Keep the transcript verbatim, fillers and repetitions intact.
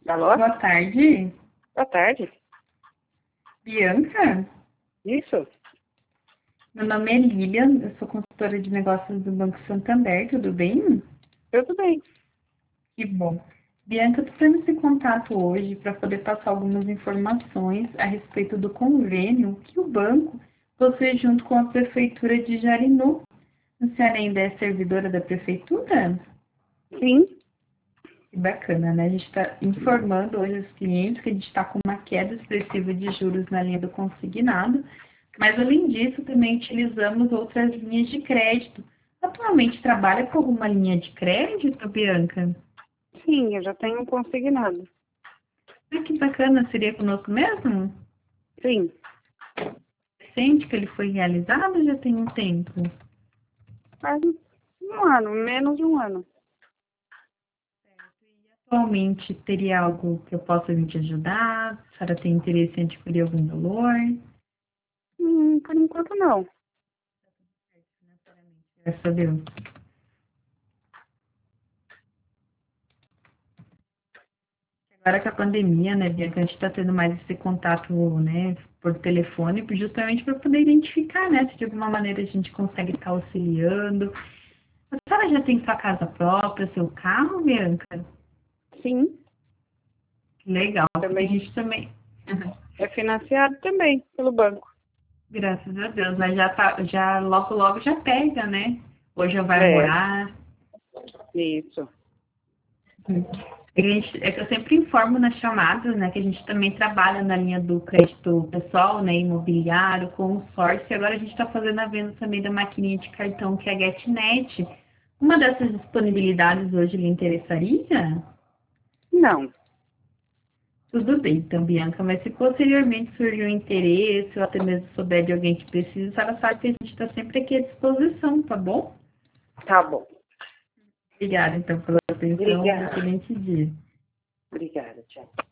Alô? Boa tarde. Boa tarde. Bianca? Isso? Meu nome é Lilian, eu sou consultora de negócios do Banco Santander, tudo bem? Tudo bem. Que bom. Bianca, eu estou tendo esse contato hoje para poder passar algumas informações a respeito do convênio que o banco possui junto com a Prefeitura de Jarinu. A senhora ainda é servidora da Prefeitura? Sim. Que bacana, né? A gente está informando hoje os clientes que a gente está com uma queda expressiva de juros na linha do consignado, mas além disso também utilizamos outras linhas de crédito. Atualmente trabalha com alguma linha de crédito, Bianca? Sim, eu já tenho um consignado. Ah, que bacana, seria conosco mesmo? Sim. Sente que ele foi realizado ou já tem um tempo? Faz um ano, menos de um ano. Atualmente teria algo que eu possa vir te ajudar? A senhora tem interesse em adquirir algum valor? Hum, por enquanto não. Graças a Deus. Agora com a pandemia, né, Bianca, a gente está tendo mais esse contato, né, por telefone, justamente para poder identificar, né, se de alguma maneira a gente consegue estar auxiliando. A senhora já tem sua casa própria, seu carro, Bianca? Sim. Legal, porque a Também gente também, é financiado também pelo banco. graças a Deus, mas já tá, já logo logo já pega, né? Ou já vai É, morar. isso. É que, a gente, é que eu sempre informo nas chamadas, né, que a gente também trabalha na linha do crédito pessoal, né, imobiliário, consórcio, e agora a gente está fazendo a venda também da maquininha de cartão que é a GetNet. Uma dessas disponibilidades hoje lhe interessaria? Não. Tudo bem, então, Bianca, mas se posteriormente surgir um interesse ou até mesmo souber de alguém que precisa, a senhora sabe que a gente está sempre aqui à disposição, tá bom? Tá bom. Obrigada, então, pela atenção. Um Obrigada. excelente dia. Obrigada, tchau.